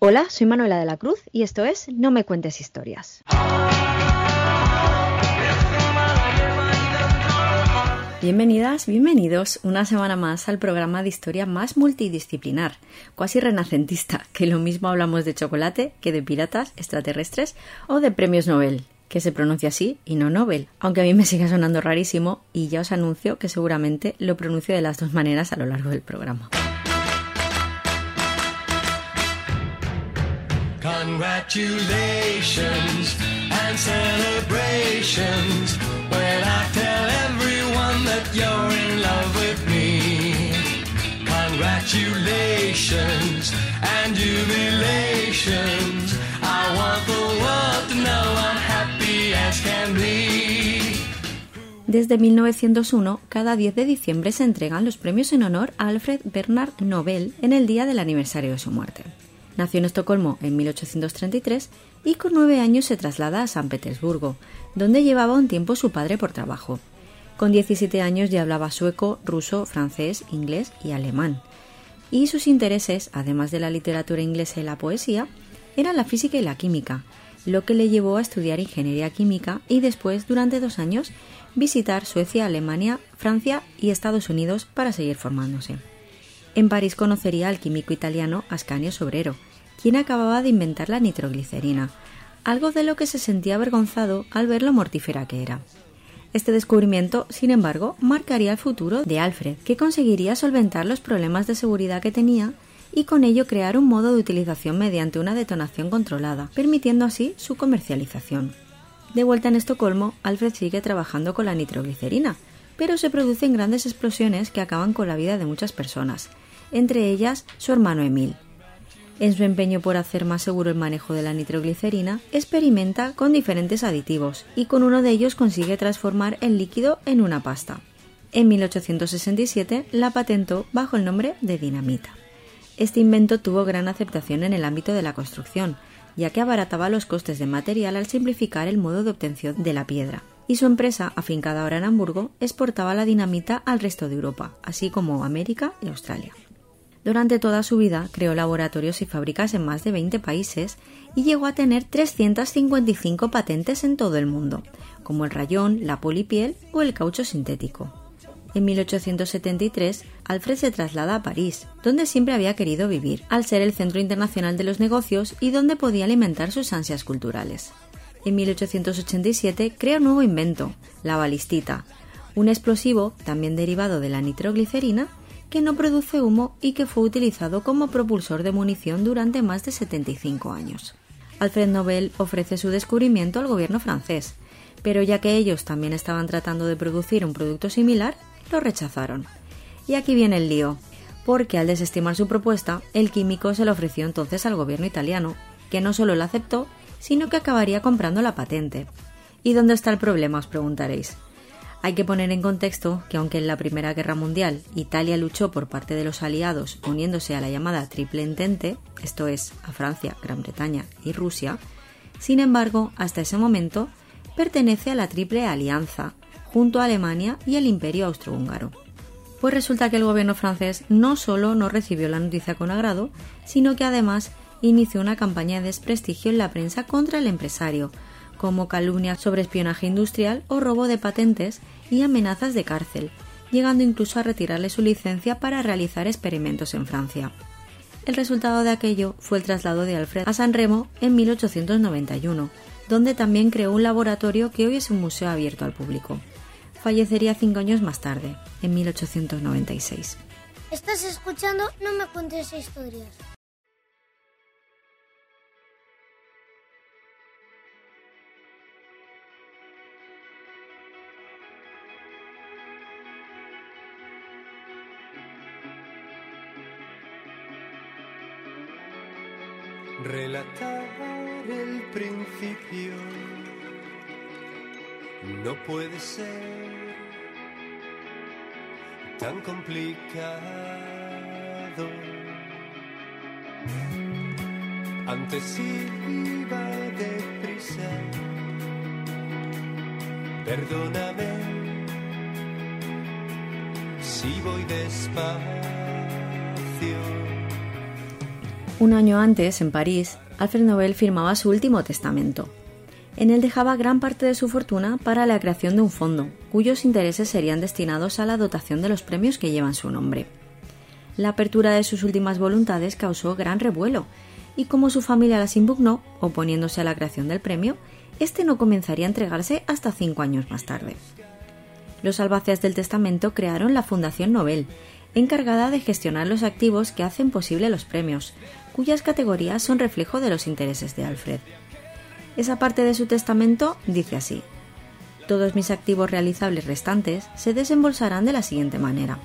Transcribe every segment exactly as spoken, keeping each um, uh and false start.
Hola, soy Manuela de la Cruz y esto es No me cuentes historias. Bienvenidas, bienvenidos una semana más al programa de historia más multidisciplinar, casi renacentista, que lo mismo hablamos de chocolate que de piratas, extraterrestres o de premios Nobel, que se pronuncia así y no Nobel, aunque a mí me sigue sonando rarísimo y ya os anuncio que seguramente lo pronuncio de las dos maneras a lo largo del programa. Congratulations and celebrations when I tell everyone that you're in love with me. Congratulations and jubilations. I want the world to know I'm happy as can be. Desde mil novecientos uno, cada diez de diciembre se entregan los premios en honor a Alfred Bernhard Nobel en el día del aniversario de su muerte. Nació en Estocolmo en mil ochocientos treinta y tres y con nueve años se traslada a San Petersburgo, donde llevaba un tiempo su padre por trabajo. Con diecisiete años ya hablaba sueco, ruso, francés, inglés y alemán. Y sus intereses, además de la literatura inglesa y la poesía, eran la física y la química, lo que le llevó a estudiar ingeniería química y después, durante dos años, visitar Suecia, Alemania, Francia y Estados Unidos para seguir formándose. En París conocería al químico italiano Ascanio Sobrero, quien acababa de inventar la nitroglicerina, algo de lo que se sentía avergonzado al ver lo mortífera que era. Este descubrimiento, sin embargo, marcaría el futuro de Alfred, que conseguiría solventar los problemas de seguridad que tenía y con ello crear un modo de utilización mediante una detonación controlada, permitiendo así su comercialización. De vuelta en Estocolmo, Alfred sigue trabajando con la nitroglicerina, pero se producen grandes explosiones que acaban con la vida de muchas personas, entre ellas su hermano Emil. En su empeño por hacer más seguro el manejo de la nitroglicerina, experimenta con diferentes aditivos y con uno de ellos consigue transformar el líquido en una pasta. En mil ochocientos sesenta y siete la patentó bajo el nombre de dinamita. Este invento tuvo gran aceptación en el ámbito de la construcción, ya que abarataba los costes de material al simplificar el modo de obtención de la piedra. Y su empresa, afincada ahora en Hamburgo, exportaba la dinamita al resto de Europa, así como América y Australia. Durante toda su vida creó laboratorios y fábricas en más de veinte países y llegó a tener trescientas cincuenta y cinco patentes en todo el mundo, como el rayón, la polipiel o el caucho sintético. En mil ochocientos setenta y tres, Alfred se traslada a París, donde siempre había querido vivir, al ser el centro internacional de los negocios y donde podía alimentar sus ansias culturales. En mil ochocientos ochenta y siete crea un nuevo invento, la balistita, un explosivo, también derivado de la nitroglicerina, que no produce humo y que fue utilizado como propulsor de munición durante más de setenta y cinco años. Alfred Nobel ofrece su descubrimiento al gobierno francés, pero ya que ellos también estaban tratando de producir un producto similar, lo rechazaron. Y aquí viene el lío, porque al desestimar su propuesta, el químico se lo ofreció entonces al gobierno italiano, que no solo la aceptó, sino que acabaría comprando la patente. ¿Y dónde está el problema?, os preguntaréis. Hay que poner en contexto que aunque en la Primera Guerra Mundial Italia luchó por parte de los aliados uniéndose a la llamada Triple Entente, esto es, a Francia, Gran Bretaña y Rusia, sin embargo, hasta ese momento pertenece a la Triple Alianza, junto a Alemania y el Imperio Austrohúngaro. Pues resulta que el gobierno francés no solo no recibió la noticia con agrado, sino que además inició una campaña de desprestigio en la prensa contra el empresario, como calumnias sobre espionaje industrial o robo de patentes y amenazas de cárcel, llegando incluso a retirarle su licencia para realizar experimentos en Francia. El resultado de aquello fue el traslado de Alfred a San Remo en mil ochocientos noventa y uno, donde también creó un laboratorio que hoy es un museo abierto al público. Fallecería cinco años más tarde, en mil ochocientos noventa y seis. ¿Estás escuchando? No me cuentes historias. Relatar el principio no puede ser tan complicado. Antes iba deprisa, perdóname si voy despacio. Un año antes, en París, Alfred Nobel firmaba su último testamento. En él dejaba gran parte de su fortuna para la creación de un fondo, cuyos intereses serían destinados a la dotación de los premios que llevan su nombre. La apertura de sus últimas voluntades causó gran revuelo, y como su familia las impugnó, oponiéndose a la creación del premio, este no comenzaría a entregarse hasta cinco años más tarde. Los albaceas del testamento crearon la Fundación Nobel, encargada de gestionar los activos que hacen posible los premios, cuyas categorías son reflejo de los intereses de Alfred. Esa parte de su testamento dice así: todos mis activos realizables restantes se desembolsarán de la siguiente manera.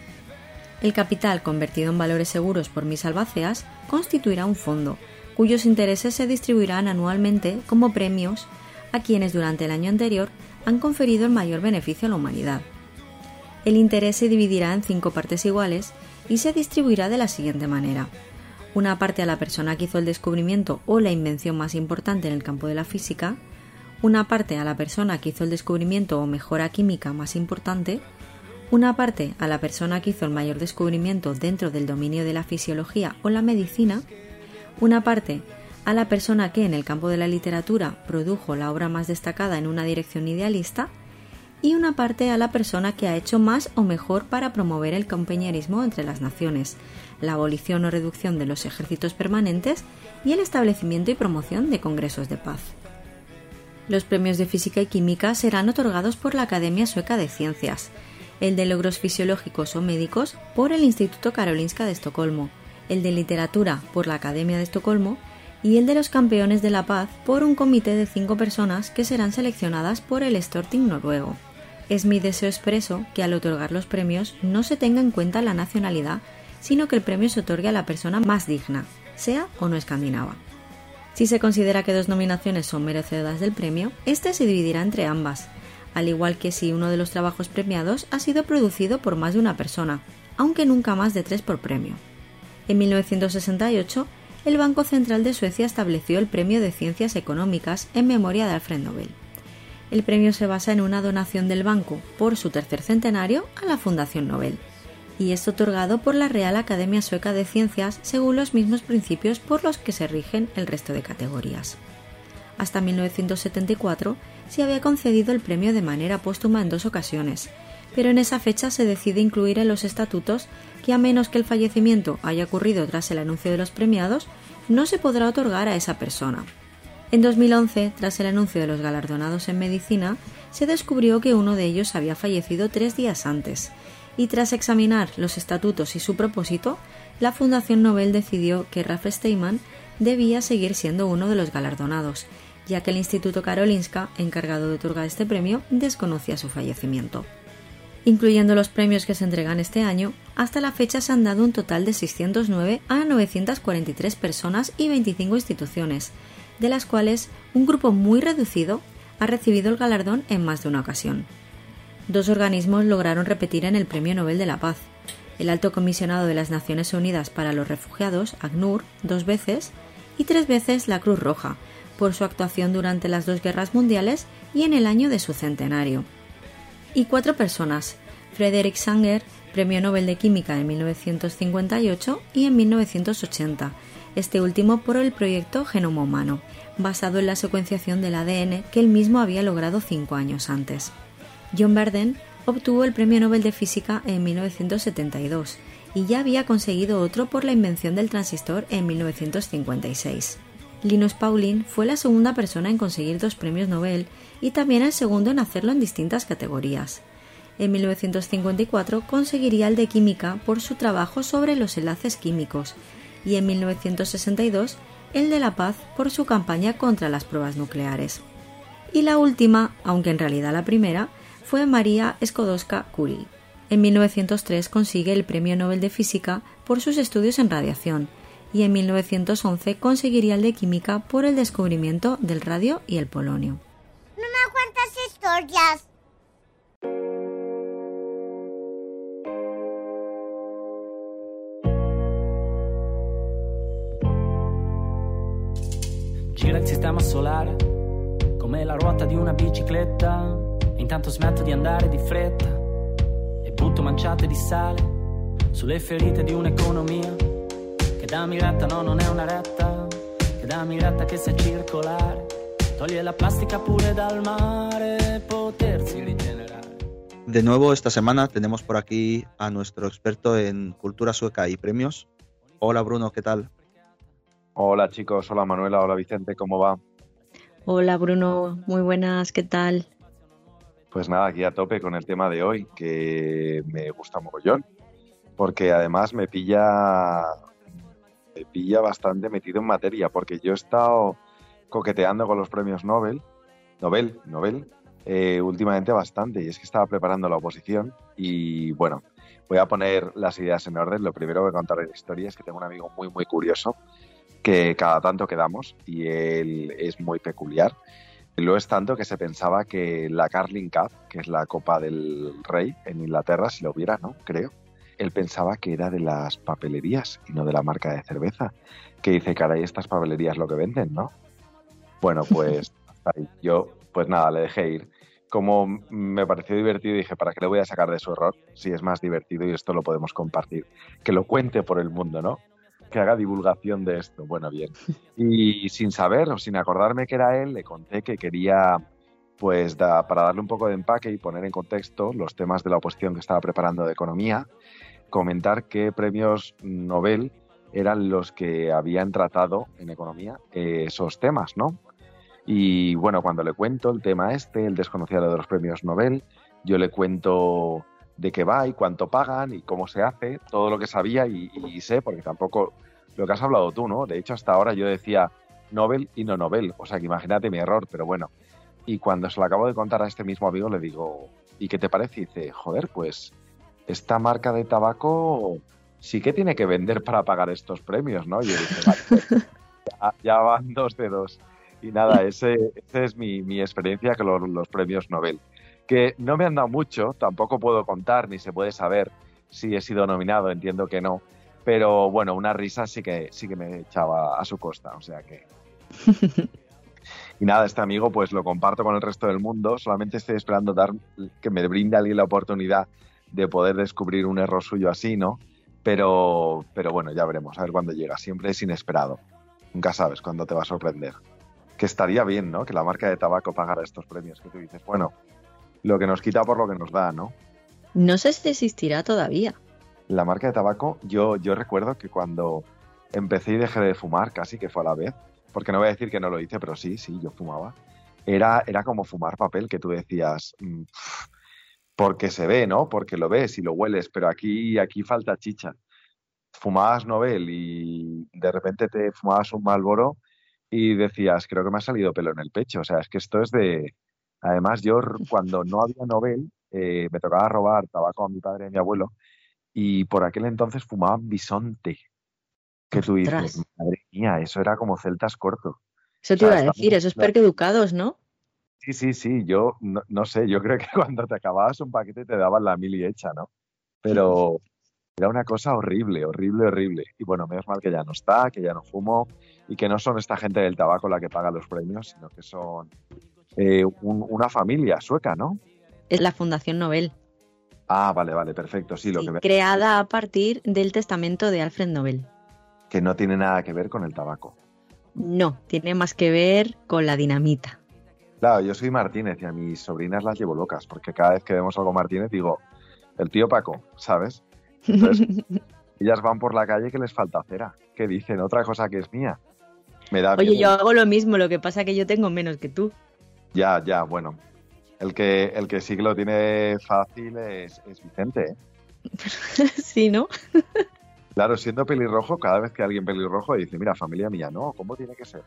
El capital convertido en valores seguros por mis albaceas constituirá un fondo, cuyos intereses se distribuirán anualmente como premios a quienes durante el año anterior han conferido el mayor beneficio a la humanidad. El interés se dividirá en cinco partes iguales y se distribuirá de la siguiente manera: una parte a la persona que hizo el descubrimiento o la invención más importante en el campo de la física, una parte a la persona que hizo el descubrimiento o mejora química más importante, una parte a la persona que hizo el mayor descubrimiento dentro del dominio de la fisiología o la medicina, una parte a la persona que en el campo de la literatura produjo la obra más destacada en una dirección idealista, y una parte a la persona que ha hecho más o mejor para promover el compañerismo entre las naciones, la abolición o reducción de los ejércitos permanentes y el establecimiento y promoción de congresos de paz. Los premios de física y química serán otorgados por la Academia Sueca de Ciencias, el de logros fisiológicos o médicos por el Instituto Karolinska de Estocolmo, el de literatura por la Academia de Estocolmo y el de los campeones de la paz por un comité de cinco personas que serán seleccionadas por el Storting noruego. Es mi deseo expreso que al otorgar los premios no se tenga en cuenta la nacionalidad, sino que el premio se otorgue a la persona más digna, sea o no escandinava. Si se considera que dos nominaciones son merecedoras del premio, este se dividirá entre ambas, al igual que si uno de los trabajos premiados ha sido producido por más de una persona, aunque nunca más de tres por premio. En mil novecientos sesenta y ocho, el Banco Central de Suecia estableció el Premio de Ciencias Económicas en memoria de Alfred Nobel. El premio se basa en una donación del banco por su tercer centenario a la Fundación Nobel, y es otorgado por la Real Academia Sueca de Ciencias según los mismos principios por los que se rigen el resto de categorías. Hasta mil novecientos setenta y cuatro se había concedido el premio de manera póstuma en dos ocasiones, pero en esa fecha se decide incluir en los estatutos que a menos que el fallecimiento haya ocurrido tras el anuncio de los premiados, no se podrá otorgar a esa persona. En dos mil once, tras el anuncio de los galardonados en medicina, se descubrió que uno de ellos había fallecido tres días antes, y tras examinar los estatutos y su propósito, la Fundación Nobel decidió que Ralph Steinman debía seguir siendo uno de los galardonados, ya que el Instituto Karolinska, encargado de otorgar este premio, desconocía su fallecimiento. Incluyendo los premios que se entregan este año, hasta la fecha se han dado un total de seiscientos nueve a novecientas cuarenta y tres personas y veinticinco instituciones, de las cuales un grupo muy reducido ha recibido el galardón en más de una ocasión. Dos organismos lograron repetir en el Premio Nobel de la Paz: el Alto Comisionado de las Naciones Unidas para los Refugiados, ACNUR, dos veces, y tres veces la Cruz Roja, por su actuación durante las dos guerras mundiales y en el año de su centenario. Y cuatro personas: Frederick Sanger, Premio Nobel de Química en mil novecientos cincuenta y ocho y en mil novecientos ochenta, este último por el proyecto Genoma Humano, basado en la secuenciación del A D N que él mismo había logrado cinco años antes. John Barden obtuvo el Premio Nobel de Física en mil novecientos setenta y dos y ya había conseguido otro por la invención del transistor en mil novecientos cincuenta y seis. Linus Pauling fue la segunda persona en conseguir dos premios Nobel y también el segundo en hacerlo en distintas categorías. En mil novecientos cincuenta y cuatro conseguiría el de Química por su trabajo sobre los enlaces químicos y en mil novecientos sesenta y dos el de la Paz por su campaña contra las pruebas nucleares. Y la última, aunque en realidad la primera, fue María Skłodowska-Curie. En mil novecientos tres consigue el Premio Nobel de Física por sus estudios en radiación y en mil novecientos once conseguiría el de Química por el descubrimiento del radio y el polonio. No me cuentas historias. Gira il sistema solare come la ruota di una bicicletta e intanto smetto di andare di fretta e butto manciate di sale sulle ferite di un'economia che che dammi retta, no non è una retta, che dammi retta che sei circolare, toglie la plastica pure dal mare, potersi rigenerare. De nuevo esta semana tenemos por aquí a nuestro experto en cultura sueca y premios. Hola Bruno, ¿qué tal? Hola chicos, hola Manuela, hola Vicente, ¿cómo va? Hola Bruno, muy buenas, ¿qué tal? Pues nada, aquí a tope con el tema de hoy, que me gusta mogollón, porque además me pilla, me pilla bastante metido en materia, porque yo he estado coqueteando con los premios Nobel, Nobel, Nobel, eh, últimamente bastante, y es que estaba preparando la oposición y bueno, voy a poner las ideas en orden. Lo primero que voy a contar en historia es que tengo un amigo muy muy curioso que cada tanto quedamos y él es muy peculiar. Lo es tanto que se pensaba que la Carling Cup, que es la Copa del Rey en Inglaterra, si lo hubiera, ¿no? Creo. Él pensaba que era de las papelerías y no de la marca de cerveza. Que dice, caray, estas papelerías lo que venden, ¿no? Bueno, pues hasta ahí. Yo, pues nada, le dejé ir. Como me pareció divertido, dije, ¿para qué le voy a sacar de su error? Si es más divertido y esto lo podemos compartir. Que lo cuente por el mundo, ¿no? Que haga divulgación de esto. Bueno, bien. Y sin saber o sin acordarme que era él, le conté que quería, pues, da, para darle un poco de empaque y poner en contexto los temas de la oposición que estaba preparando de economía, comentar qué premios Nobel eran los que habían tratado en economía eh, esos temas, ¿no? Y bueno, cuando le cuento el tema este, el desconocido de los premios Nobel, yo le cuento de qué va y cuánto pagan y cómo se hace, todo lo que sabía y, y sé, porque tampoco lo que has hablado tú, ¿no? De hecho, hasta ahora yo decía Nobel y no Nobel, o sea que imagínate mi error, pero bueno. Y cuando se lo acabo de contar a este mismo amigo le digo, ¿y qué te parece? Y dice, joder, pues esta marca de tabaco sí que tiene que vender para pagar estos premios, ¿no? Y yo dije, vale, pues, ya, ya van dos de dos. Y nada, ese, ese es mi, mi experiencia con los, los premios Nobel. Que no me han dado mucho, tampoco puedo contar ni se puede saber si he sido nominado, entiendo que no. Pero bueno, una risa sí que, sí que me echaba a su costa, o sea que... Y nada, este amigo pues lo comparto con el resto del mundo, solamente estoy esperando dar que me brinde alguien la oportunidad de poder descubrir un error suyo así, ¿no? Pero, pero bueno, ya veremos, a ver cuándo llega, siempre es inesperado, nunca sabes cuándo te va a sorprender. Que estaría bien, ¿no? Que la marca de tabaco pagara estos premios, que tú dices, bueno, lo que nos quita por lo que nos da, ¿no? No sé si existirá todavía. La marca de tabaco, yo, yo recuerdo que cuando empecé y dejé de fumar, casi que fue a la vez, porque no voy a decir que no lo hice, pero sí, sí, yo fumaba, era, era como fumar papel, que tú decías, mmm, porque se ve, ¿no? Porque lo ves y lo hueles, pero aquí, aquí falta chicha. Fumabas Nobel y de repente te fumabas un Marlboro y decías, creo que me ha salido pelo en el pecho. O sea, es que esto es de... Además, yo cuando no había Nobel, eh, me tocaba robar tabaco a mi padre y a mi abuelo, y por aquel entonces fumaban bisonte. Que tú dices, Ostras. madre mía, eso era como celtas corto. Eso te O sea, iba a estamos- decir, esos perqueducados, ¿no? Sí, sí, sí, yo no, no sé, yo creo que cuando te acababas un paquete te daban la mili hecha, ¿no? Pero era una cosa horrible, horrible, horrible. Y bueno, menos mal que ya no está, que ya no fumo y que no son esta gente del tabaco la que paga los premios, sino que son eh, un- una familia sueca, ¿no? Es la Fundación Nobel, Ah, vale, vale, perfecto, sí, lo sí, que, ve- creada a partir del testamento de Alfred Nobel. que no tiene nada que ver con el tabaco. No, tiene más que ver con la dinamita. Claro, yo soy Martínez y a mis sobrinas las llevo locas, porque cada vez que vemos algo Martínez digo, el tío Paco, ¿sabes? Entonces, ellas van por la calle que les falta cera. ¿Qué dicen? Otra cosa que es mía. Me da Oye, miedo. yo hago lo mismo, lo que pasa que yo tengo menos que tú. Ya, ya, bueno. El que, el que sí que lo tiene fácil es, es Vicente, ¿eh? Sí, ¿no? Claro, siendo pelirrojo, cada vez que alguien pelirrojo dice, mira, familia mía, no, ¿cómo tiene que ser?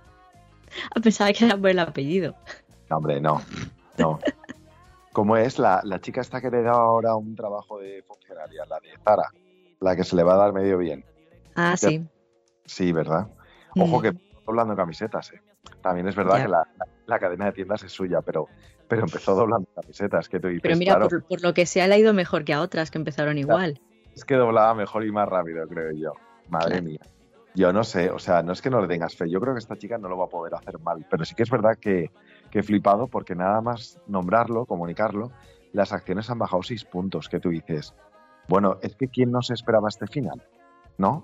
A pesar de que era por el apellido. No, hombre, no, no. ¿Cómo es la, la chica esta que le da ahora un trabajo de funcionaria, la de Zara, la que se le va a dar medio bien? Ah, sí. Sí, ¿verdad? Ojo Mm. que empezó doblando camisetas, ¿eh? También es verdad Ya. que la, la, la cadena de tiendas es suya, pero, pero empezó doblando camisetas, que tú dices, Pero mira, claro, por, por lo que sea, le ha ido mejor que a otras que empezaron igual. es que doblaba mejor y más rápido, creo yo. Madre Claro. mía. Yo no sé, o sea, no es que no le tengas fe, yo creo que esta chica no lo va a poder hacer mal, pero sí que es verdad que, que he flipado porque nada más nombrarlo, comunicarlo, las acciones han bajado seis puntos, que tú dices, bueno, es que ¿quién no se esperaba este final? ¿No?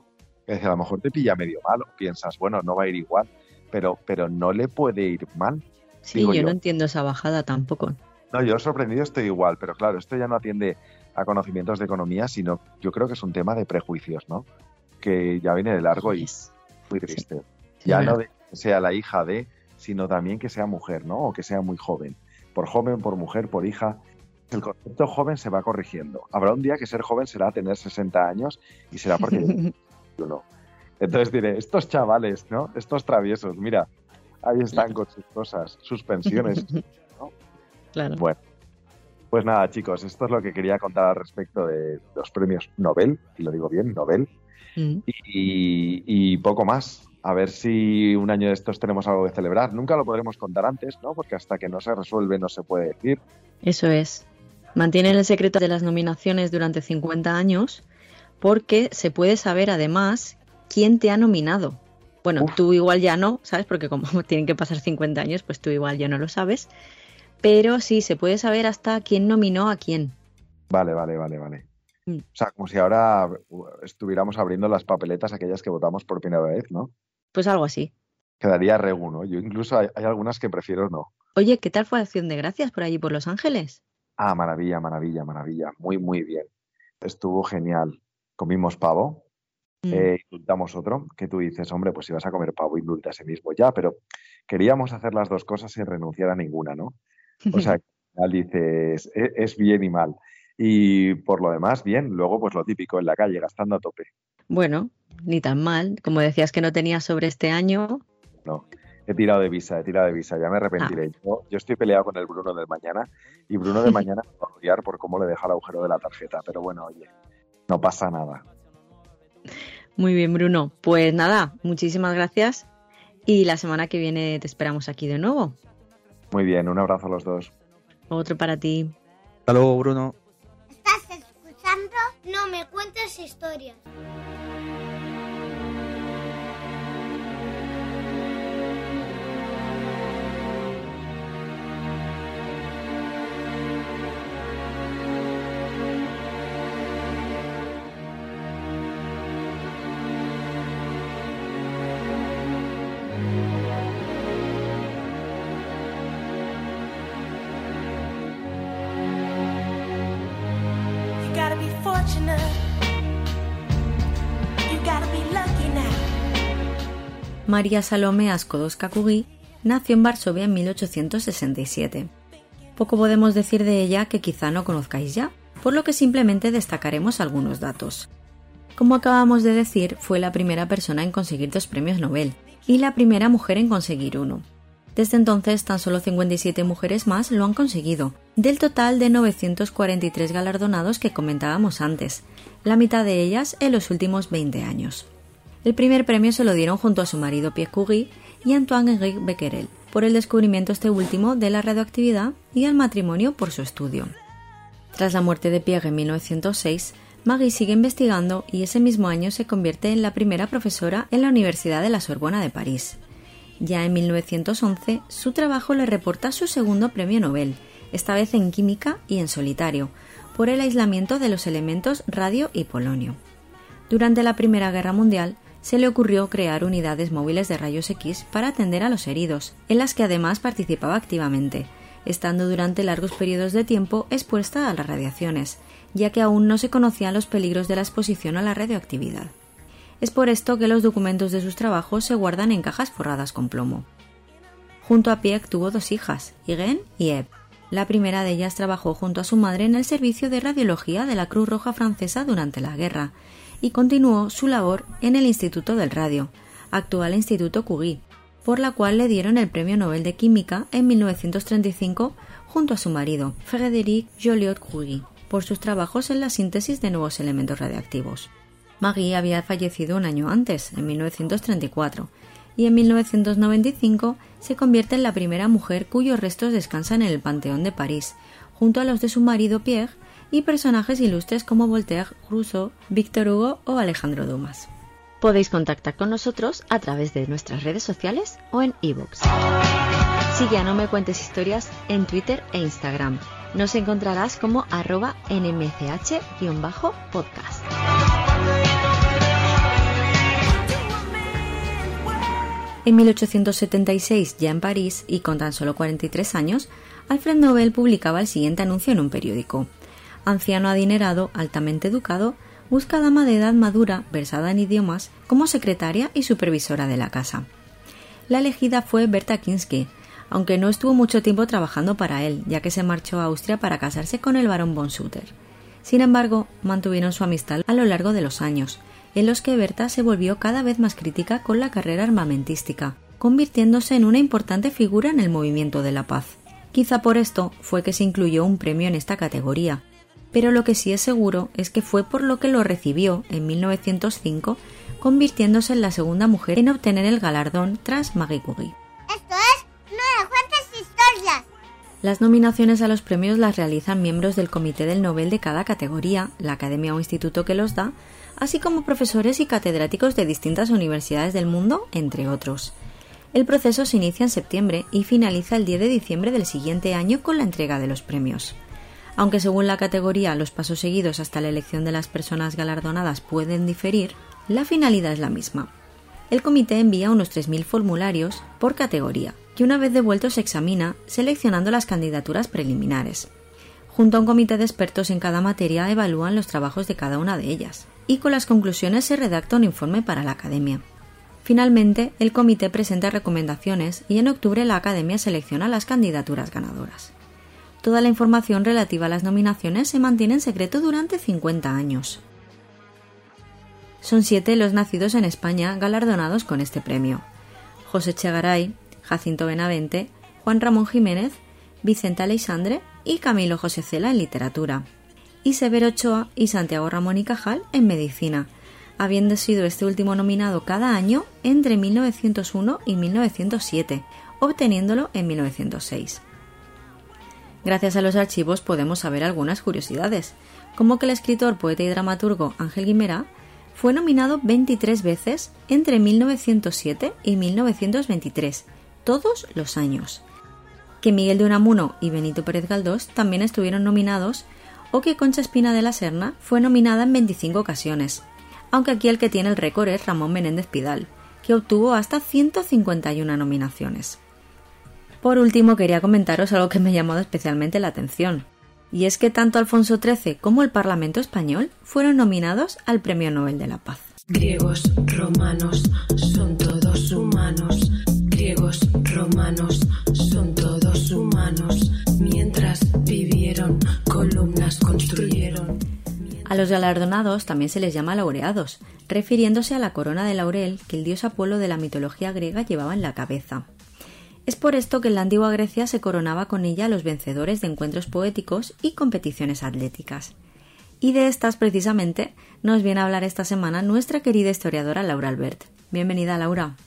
Es decir, a lo mejor te pilla medio mal o piensas, bueno, no va a ir igual, pero, pero no le puede ir mal. Sí, yo, yo no entiendo esa bajada tampoco. No, yo sorprendido estoy igual, pero claro, esto ya no atiende a conocimientos de economía, sino yo creo que es un tema de prejuicios, ¿no? Que ya viene de largo y es muy triste. Sí, ya sí, no de que sea la hija de, sino también que sea mujer, ¿no? O que sea muy joven. Por joven, por mujer, por hija. El concepto joven se va corrigiendo. Habrá un día que ser joven será tener sesenta años y será porque yo no. Entonces diré, estos chavales, ¿no? Estos traviesos, mira, ahí están con sus cosas, sus pensiones, ¿no? Claro. Bueno, pues nada, chicos, esto es lo que quería contar al respecto de los premios Nobel, y lo digo bien, Nobel, mm. y, y poco más. A ver si un año de estos tenemos algo que celebrar. Nunca lo podremos contar antes, ¿no? Porque hasta que no se resuelve no se puede decir. Eso es. Mantienen el secreto de las nominaciones durante cincuenta años porque se puede saber además quién te ha nominado. Bueno, Uf. tú igual ya no, ¿sabes? Porque como tienen que pasar cincuenta años, pues tú igual ya no lo sabes. Pero sí, se puede saber hasta quién nominó a quién. Vale, vale, vale, vale. Mm. O sea, como si ahora estuviéramos abriendo las papeletas aquellas que votamos por primera vez, ¿no? Pues algo así. Quedaría regu, ¿no? Yo incluso hay, hay algunas que prefiero no. Oye, ¿qué tal fue Acción de Gracias por allí, por Los Ángeles? Ah, maravilla, maravilla, maravilla. Muy, muy bien. Estuvo genial. Comimos pavo, mm. eh, indultamos otro, que tú dices, hombre, pues si vas a comer pavo, indulta ese mismo ya, pero queríamos hacer las dos cosas sin renunciar a ninguna, ¿no? O sea, al final dices, es, es bien y mal. Y por lo demás, bien. Luego, pues lo típico, en la calle, gastando a tope. Bueno, ni tan mal. Como decías que no tenías sobre este año. No, he tirado de visa, he tirado de visa. Ya me arrepentiré. Ah. Yo, yo estoy peleado con el Bruno del mañana y Bruno de mañana me va a odiar por cómo le deja el agujero de la tarjeta. Pero bueno, oye, no pasa nada. Muy bien, Bruno. Pues nada, muchísimas gracias. Y la semana que viene te esperamos aquí de nuevo. Muy bien, un abrazo a los dos. Otro para ti. Hasta luego, Bruno. ¿Estás escuchando? No me cuentes historias. María Salomé Skłodowska-Curie nació en Varsovia en mil ochocientos sesenta y siete. Poco podemos decir de ella que quizá no conozcáis ya, por lo que simplemente destacaremos algunos datos. Como acabamos de decir, fue la primera persona en conseguir dos premios Nobel y la primera mujer en conseguir uno. Desde entonces, tan solo cincuenta y siete mujeres más lo han conseguido, del total de novecientos cuarenta y tres galardonados que comentábamos antes, la mitad de ellas en los últimos veinte años. El primer premio se lo dieron junto a su marido Pierre Curie y Antoine-Henri Becquerel, por el descubrimiento este último de la radioactividad y al matrimonio por su estudio. Tras la muerte de Pierre en mil novecientos seis, Marie sigue investigando y ese mismo año se convierte en la primera profesora en la Universidad de la Sorbona de París. Ya en mil novecientos once, su trabajo le reporta su segundo premio Nobel, esta vez en química y en solitario, por el aislamiento de los elementos radio y polonio. Durante la Primera Guerra Mundial, se le ocurrió crear unidades móviles de rayos X para atender a los heridos, en las que además participaba activamente, estando durante largos periodos de tiempo expuesta a las radiaciones, ya que aún no se conocían los peligros de la exposición a la radioactividad. Es por esto que los documentos de sus trabajos se guardan en cajas forradas con plomo. Junto a Pierre tuvo dos hijas, Irene y Eve. La primera de ellas trabajó junto a su madre en el servicio de radiología de la Cruz Roja Francesa durante la guerra, y continuó su labor en el Instituto del Radio, actual Instituto Curie, por la cual le dieron el Premio Nobel de Química en mil novecientos treinta y cinco junto a su marido, Frédéric Joliot-Curie, por sus trabajos en la síntesis de nuevos elementos radiactivos. Marie había fallecido un año antes, en mil novecientos treinta y cuatro, y en mil novecientos noventa y cinco se convierte en la primera mujer cuyos restos descansan en el Panteón de París, junto a los de su marido Pierre, y personajes ilustres como Voltaire, Rousseau, Victor Hugo o Alejandro Dumas. Podéis contactar con nosotros a través de nuestras redes sociales o en iVoox. Sigue a No Me Cuentes Historias en Twitter e Instagram. Nos encontrarás como arroba nmch-podcast. En mil ochocientos setenta y seis, ya en París y con tan solo cuarenta y tres años, Alfred Nobel publicaba el siguiente anuncio en un periódico: anciano adinerado, altamente educado, busca dama de edad madura, versada en idiomas, como secretaria y supervisora de la casa. La elegida fue Berta Kinsky, aunque no estuvo mucho tiempo trabajando para él, ya que se marchó a Austria para casarse con el barón von Sutter. Sin embargo, mantuvieron su amistad a lo largo de los años, en los que Berta se volvió cada vez más crítica con la carrera armamentística, convirtiéndose en una importante figura en el movimiento de la paz. Quizá por esto fue que se incluyó un premio en esta categoría, pero lo que sí es seguro es que fue por lo que lo recibió en mil novecientos cinco, convirtiéndose en la segunda mujer en obtener el galardón tras Marie Curie. Esto es No me cuentes historias. Las nominaciones a los premios las realizan miembros del comité del Nobel de cada categoría, la academia o instituto que los da, así como profesores y catedráticos de distintas universidades del mundo, entre otros. El proceso se inicia en septiembre y finaliza el diez de diciembre del siguiente año con la entrega de los premios. Aunque según la categoría los pasos seguidos hasta la elección de las personas galardonadas pueden diferir, la finalidad es la misma. El comité envía unos tres mil formularios por categoría, que una vez devueltos se examina, seleccionando las candidaturas preliminares. Junto a un comité de expertos en cada materia evalúan los trabajos de cada una de ellas, y con las conclusiones se redacta un informe para la academia. Finalmente, el comité presenta recomendaciones y en octubre la academia selecciona las candidaturas ganadoras. Toda la información relativa a las nominaciones se mantiene en secreto durante cincuenta años. Son siete los nacidos en España galardonados con este premio: José Echegaray, Jacinto Benavente, Juan Ramón Jiménez, Vicente Aleixandre y Camilo José Cela en literatura, y Severo Ochoa y Santiago Ramón y Cajal en medicina, habiendo sido este último nominado cada año entre mil novecientos uno y mil novecientos siete, obteniéndolo en mil novecientos seis. Gracias a los archivos podemos saber algunas curiosidades, como que el escritor, poeta y dramaturgo Ángel Guimerá fue nominado veintitrés veces entre mil novecientos siete y mil novecientos veintitrés, todos los años, que Miguel de Unamuno y Benito Pérez Galdós también estuvieron nominados, o que Concha Espina de la Serna fue nominada en veinticinco ocasiones, aunque aquí el que tiene el récord es Ramón Menéndez Pidal, que obtuvo hasta ciento cincuenta y una nominaciones. Por último, quería comentaros algo que me ha llamado especialmente la atención, y es que tanto Alfonso trece como el Parlamento español fueron nominados al Premio Nobel de la Paz. Griegos, romanos, son todos humanos. Griegos, romanos, son todos humanos. Mientras vivieron, columnas construyeron. A los galardonados también se les llama laureados, refiriéndose a la corona de laurel que el dios Apolo de la mitología griega llevaba en la cabeza. Es por esto que en la antigua Grecia se coronaba con ella a los vencedores de encuentros poéticos y competiciones atléticas. Y de estas, precisamente, nos viene a hablar esta semana nuestra querida historiadora Laura Albert. Bienvenida, Laura.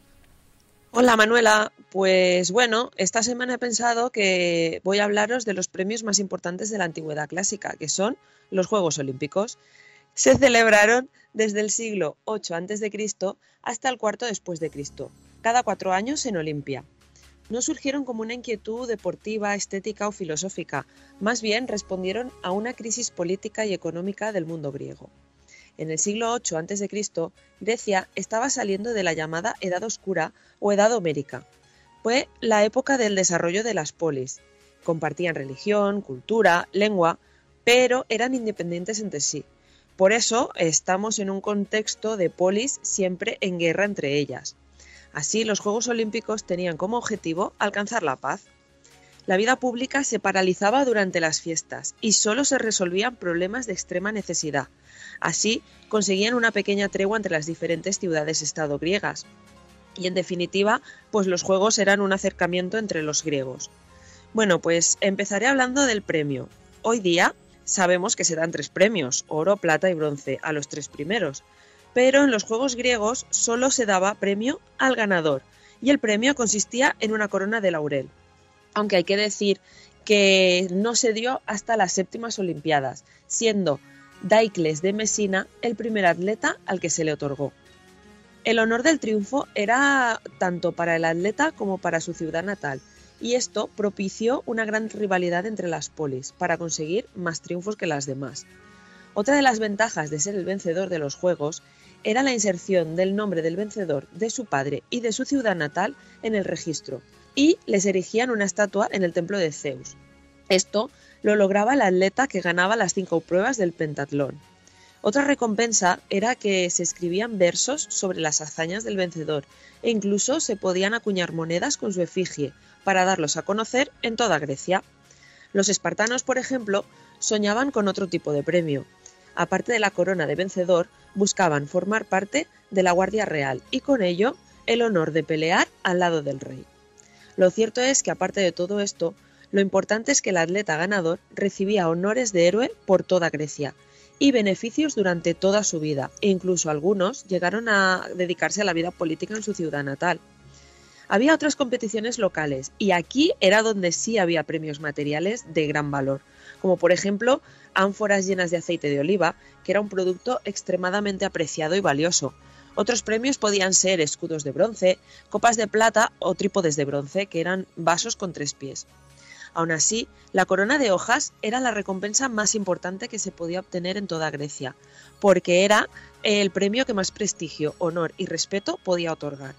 Hola, Manuela. Pues bueno, esta semana he pensado que voy a hablaros de los premios más importantes de la antigüedad clásica, que son los Juegos Olímpicos. Se celebraron desde el siglo ocho antes de Cristo hasta el cuarto después de Cristo, cada cuatro años en Olimpia. No surgieron como una inquietud deportiva, estética o filosófica, más bien respondieron a una crisis política y económica del mundo griego. En el siglo ocho antes de Cristo, Grecia estaba saliendo de la llamada Edad Oscura o Edad Homérica. Fue la época del desarrollo de las polis. Compartían religión, cultura, lengua, pero eran independientes entre sí. Por eso estamos en un contexto de polis siempre en guerra entre ellas. Así, los Juegos Olímpicos tenían como objetivo alcanzar la paz. La vida pública se paralizaba durante las fiestas y solo se resolvían problemas de extrema necesidad. Así, conseguían una pequeña tregua entre las diferentes ciudades-estado griegas. Y en definitiva, pues los Juegos eran un acercamiento entre los griegos. Bueno, pues empezaré hablando del premio. Hoy día sabemos que se dan tres premios, oro, plata y bronce, a los tres primeros. Pero en los Juegos griegos solo se daba premio al ganador, y el premio consistía en una corona de laurel. Aunque hay que decir que no se dio hasta las séptimas Olimpiadas, siendo Daicles de Mesina el primer atleta al que se le otorgó. El honor del triunfo era tanto para el atleta como para su ciudad natal, y esto propició una gran rivalidad entre las polis para conseguir más triunfos que las demás. Otra de las ventajas de ser el vencedor de los Juegos era la inserción del nombre del vencedor, de su padre y de su ciudad natal en el registro, y les erigían una estatua en el templo de Zeus. Esto lo lograba el atleta que ganaba las cinco pruebas del pentatlón. Otra recompensa era que se escribían versos sobre las hazañas del vencedor e incluso se podían acuñar monedas con su efigie para darlos a conocer en toda Grecia. Los espartanos, por ejemplo, soñaban con otro tipo de premio. Aparte de la corona de vencedor, buscaban formar parte de la Guardia Real y con ello el honor de pelear al lado del rey. Lo cierto es que aparte de todo esto, lo importante es que el atleta ganador recibía honores de héroe por toda Grecia y beneficios durante toda su vida, e incluso algunos llegaron a dedicarse a la vida política en su ciudad natal. Había otras competiciones locales y aquí era donde sí había premios materiales de gran valor, como por ejemplo ánforas llenas de aceite de oliva, que era un producto extremadamente apreciado y valioso. Otros premios podían ser escudos de bronce, copas de plata o trípodes de bronce, que eran vasos con tres pies. Aún así, la corona de hojas era la recompensa más importante que se podía obtener en toda Grecia, porque era el premio que más prestigio, honor y respeto podía otorgar.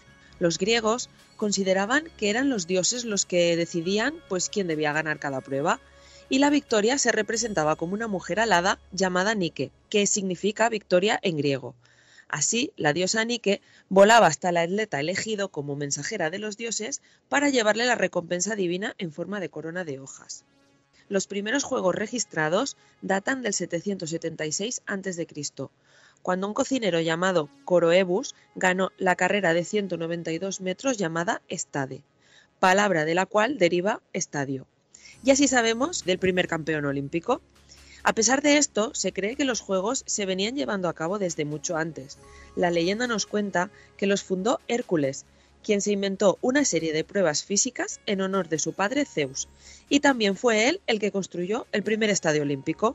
Los griegos consideraban que eran los dioses los que decidían pues quién debía ganar cada prueba, y la victoria se representaba como una mujer alada llamada Nike, que significa victoria en griego. Así, la diosa Nike volaba hasta el atleta elegido como mensajera de los dioses para llevarle la recompensa divina en forma de corona de hojas. Los primeros juegos registrados datan del setecientos setenta y seis antes de Cristo, cuando un cocinero llamado Coroebus ganó la carrera de ciento noventa y dos metros llamada Estade, palabra de la cual deriva estadio. Y así sabemos del primer campeón olímpico. A pesar de esto, se cree que los Juegos se venían llevando a cabo desde mucho antes. La leyenda nos cuenta que los fundó Hércules, quien se inventó una serie de pruebas físicas en honor de su padre Zeus, y también fue él el que construyó el primer estadio olímpico.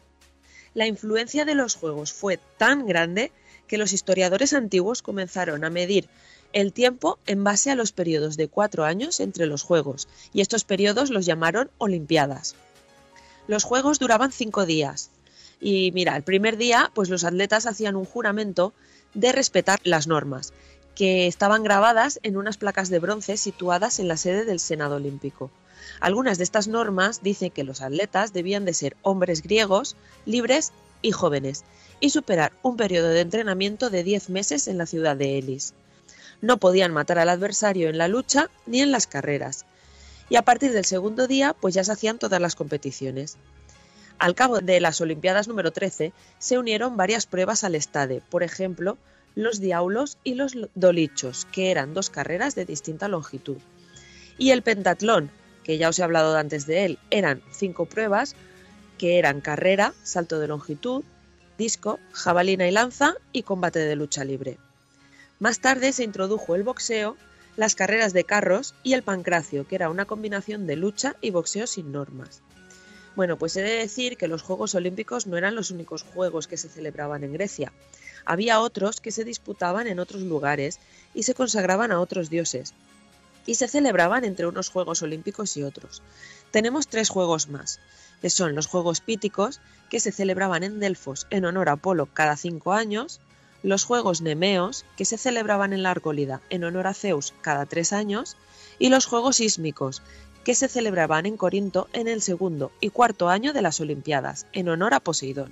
La influencia de los Juegos fue tan grande que los historiadores antiguos comenzaron a medir el tiempo en base a los periodos de cuatro años entre los Juegos, y estos periodos los llamaron Olimpiadas. Los Juegos duraban cinco días, y mira, el primer día pues los atletas hacían un juramento de respetar las normas, que estaban grabadas en unas placas de bronce situadas en la sede del Senado Olímpico. Algunas de estas normas dicen que los atletas debían de ser hombres griegos, libres y jóvenes, y superar un periodo de entrenamiento de diez meses en la ciudad de Elis. No podían matar al adversario en la lucha ni en las carreras, y a partir del segundo día pues ya se hacían todas las competiciones. Al cabo de las Olimpiadas número trece se unieron varias pruebas al estade, por ejemplo, los diaulos y los dolichos, que eran dos carreras de distinta longitud. Y el pentatlón, que ya os he hablado antes de él, eran cinco pruebas, que eran carrera, salto de longitud, disco, jabalina y lanza y combate de lucha libre. Más tarde se introdujo el boxeo, las carreras de carros y el pancracio, que era una combinación de lucha y boxeo sin normas. Bueno, pues he de decir que los Juegos Olímpicos no eran los únicos juegos que se celebraban en Grecia. Había otros que se disputaban en otros lugares y se consagraban a otros dioses, y se celebraban entre unos Juegos Olímpicos y otros. Tenemos tres juegos más, que son los Juegos Píticos, que se celebraban en Delfos en honor a Apolo cada cinco años, los Juegos Nemeos, que se celebraban en la Argólida en honor a Zeus cada tres años, y los Juegos Sísmicos, que se celebraban en Corinto en el segundo y cuarto año de las Olimpiadas, en honor a Poseidón.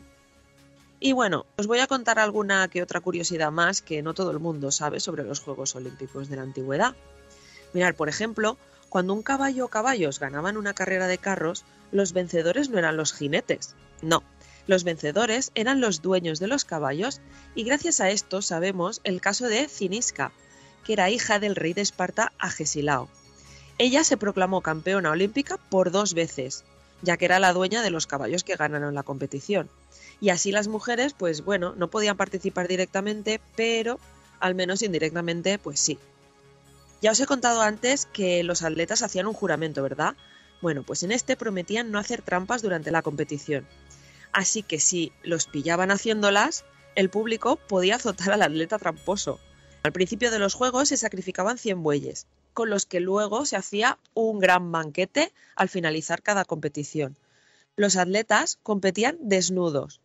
Y bueno, os voy a contar alguna que otra curiosidad más que no todo el mundo sabe sobre los Juegos Olímpicos de la antigüedad. Mirad, por ejemplo, cuando un caballo o caballos ganaban una carrera de carros, los vencedores no eran los jinetes, no. Los vencedores eran los dueños de los caballos y gracias a esto sabemos el caso de Cinisca, que era hija del rey de Esparta Agesilao. Ella se proclamó campeona olímpica por dos veces, ya que era la dueña de los caballos que ganaron la competición. Y así las mujeres, pues bueno, no podían participar directamente, pero al menos indirectamente, pues sí. Ya os he contado antes que los atletas hacían un juramento, ¿verdad? Bueno, pues en este prometían no hacer trampas durante la competición. Así que si los pillaban haciéndolas, el público podía azotar al atleta tramposo. Al principio de los Juegos se sacrificaban cien bueyes, con los que luego se hacía un gran banquete al finalizar cada competición. Los atletas competían desnudos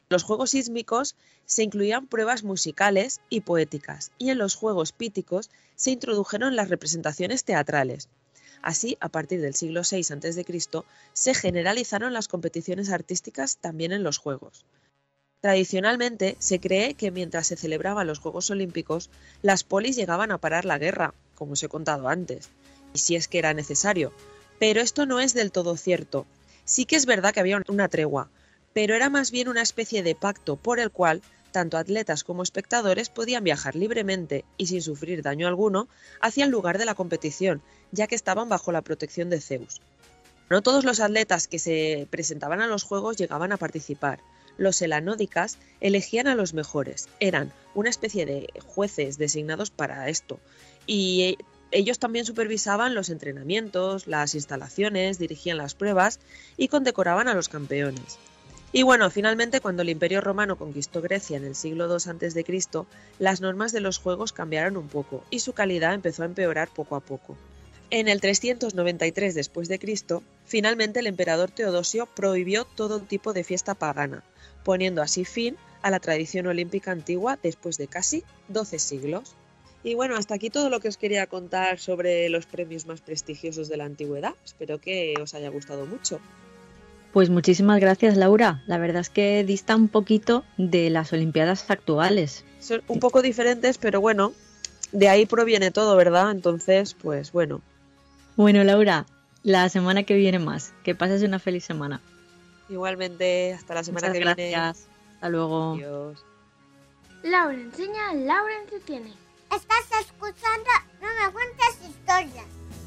los juegos sísmicos se incluían pruebas musicales y poéticas, y en los juegos píticos se introdujeron las representaciones teatrales. Así, a partir del siglo seis antes de Cristo, se generalizaron las competiciones artísticas también en los juegos. Tradicionalmente, se cree que mientras se celebraban los Juegos Olímpicos, las polis llegaban a parar la guerra, como os he contado antes, y si es que era necesario. Pero esto no es del todo cierto. Sí que es verdad que había una tregua, pero era más bien una especie de pacto por el cual tanto atletas como espectadores podían viajar libremente y sin sufrir daño alguno hacia el lugar de la competición, ya que estaban bajo la protección de Zeus. No todos los atletas que se presentaban a los Juegos llegaban a participar. Los helanódicas elegían a los mejores, eran una especie de jueces designados para esto, y ellos también supervisaban los entrenamientos, las instalaciones, dirigían las pruebas y condecoraban a los campeones. Y bueno, finalmente cuando el Imperio Romano conquistó Grecia en el siglo dos antes de Cristo, las normas de los Juegos cambiaron un poco y su calidad empezó a empeorar poco a poco. En el trescientos noventa y tres después de Cristo, finalmente el emperador Teodosio prohibió todo tipo de fiesta pagana, poniendo así fin a la tradición olímpica antigua después de casi doce siglos. Y bueno, hasta aquí todo lo que os quería contar sobre los premios más prestigiosos de la antigüedad. Espero que os haya gustado mucho. Pues muchísimas gracias, Laura. La verdad es que dista un poquito de las Olimpiadas actuales. Son un poco diferentes, pero bueno, de ahí proviene todo, ¿verdad? Entonces, pues bueno. Bueno, Laura, la semana que viene más. Que pases una feliz semana. Igualmente, hasta la semana Muchas que gracias. viene. Gracias. Hasta luego. Adiós. Laura enseña, Laura entretiene. Estás escuchando No Me Cuentes Historias.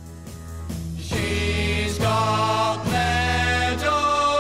She's got meadows.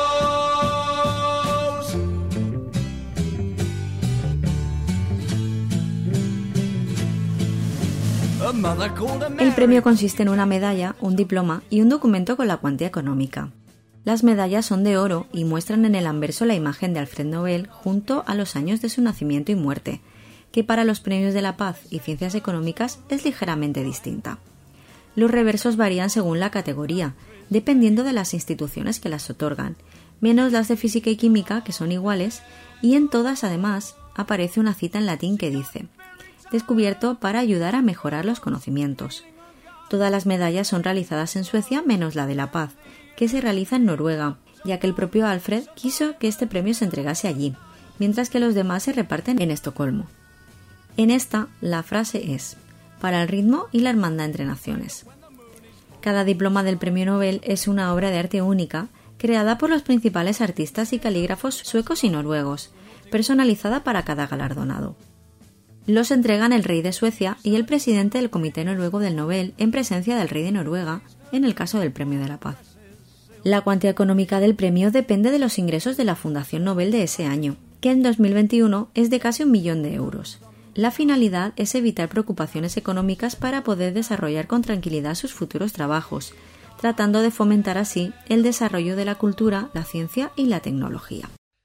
A mother called a El premio consiste en una medalla, un diploma y un documento con la cuantía económica. Las medallas son de oro y muestran en el anverso la imagen de Alfred Nobel junto a los años de su nacimiento y muerte, que para los premios de la paz y ciencias económicas es ligeramente distinta. Los reversos varían según la categoría, dependiendo de las instituciones que las otorgan, menos las de física y química, que son iguales, y en todas, además, aparece una cita en latín que dice: descubierto para ayudar a mejorar los conocimientos. Todas las medallas son realizadas en Suecia, menos la de la paz, que se realiza en Noruega, ya que el propio Alfred quiso que este premio se entregase allí, mientras que los demás se reparten en Estocolmo. En esta, la frase es: para el ritmo y la hermandad entre naciones. Cada diploma del Premio Nobel es una obra de arte única, creada por los principales artistas y calígrafos suecos y noruegos, personalizada para cada galardonado. Los entregan el rey de Suecia y el presidente del Comité Noruego del Nobel en presencia del rey de Noruega, en el caso del Premio de la Paz. La cuantía económica del premio depende de los ingresos de la Fundación Nobel de ese año, que en dos mil veintiuno es de casi un millón de euros. La finalidad es evitar preocupaciones económicas para poder desarrollar con tranquilidad sus futuros trabajos, tratando de fomentar así el desarrollo de la cultura, la ciencia y la tecnología.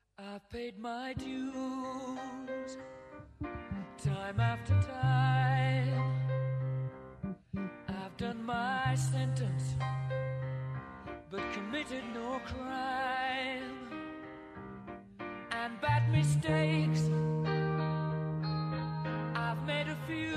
I've made a few.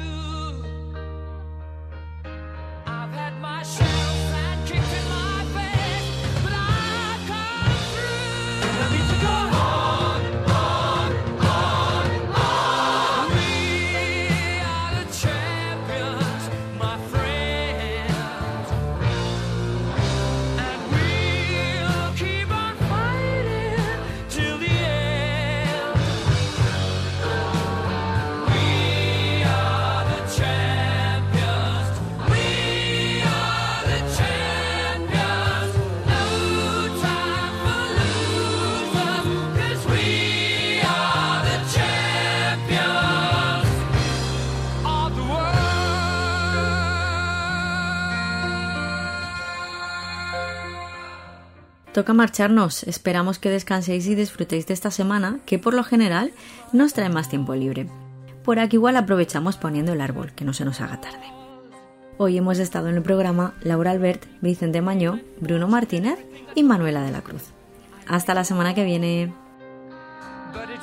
I've had my shells and kicked in my face, but I've come through. I need to go on, on, on, on. We are the champions, my friends, and we'll keep on fighting till the end. We are the champions. We are the champions. No time for losers, 'cause we are the champions of the world. Toca marcharnos, esperamos que descanséis y disfrutéis de esta semana, que por lo general nos trae más tiempo libre. Por aquí igual aprovechamos poniendo el árbol, que no se nos haga tarde. Hoy hemos estado en el programa Laura Albert, Vicente Mañó, Bruno Martínez y Manuela de la Cruz. Hasta la semana que viene. But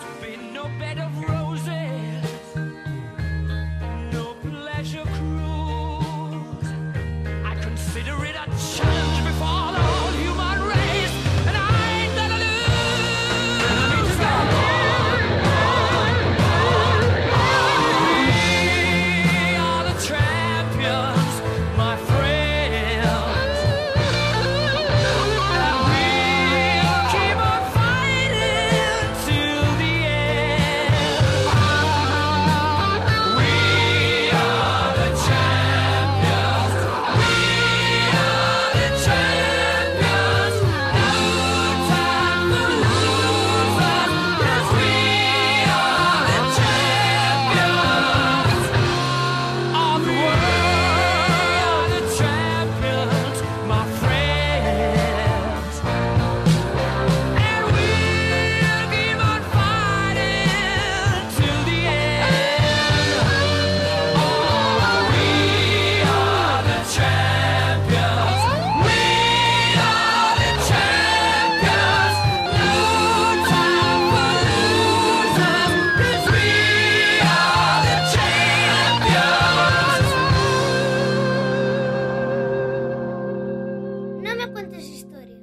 cuentes historias.